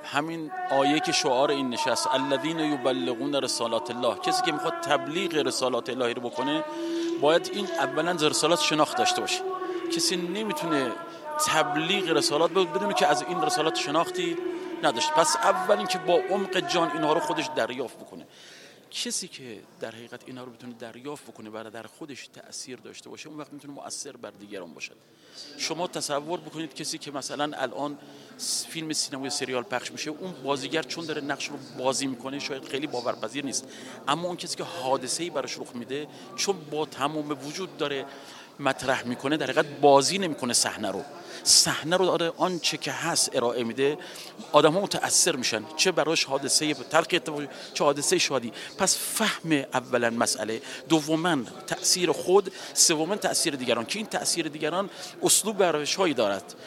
همین آیه که شعار این نشست الذین یبلغون رسالات الله، کسی که میخواد تبلیغ رسالات الهی رو بکنه باید این اولا رسالات شناخت داشته باشه. کسی نمیتونه تبلیغ رسالات بدونه که از این رسالات شناختی نداشت. پس اول این که با عمق جان اینها رو خودش دریافت بکنه. کسی که در حقیقت اینا رو بتونه دریافت بکنه برای در خودش تأثیر داشته باشه، اون وقت میتونه مؤثر بر دیگران باشه. شما تصور بکنید کسی که مثلا الان فیلم سینمایی سریال پخش میشه، اون بازیگر چون داره نقش رو بازی میکنه شاید خیلی باورپذیر نیست، اما اون کسی که حادثه‌ای براش رخ میده چون با تمام وجود داره مطرح میکنه، در حقیقت بازی نمیکنه، صحنه رو داره آنچه که هست ارائه میده، آدم‌ها متأثر میشن، چه براش حادثه تلخ اتفاق چه حادثه شادی. پس فهم اولا مسئله، دوما تأثیر خود، سوما تأثیر دیگران، که این تأثیر دیگران اسلوب و روش‌هایی دارد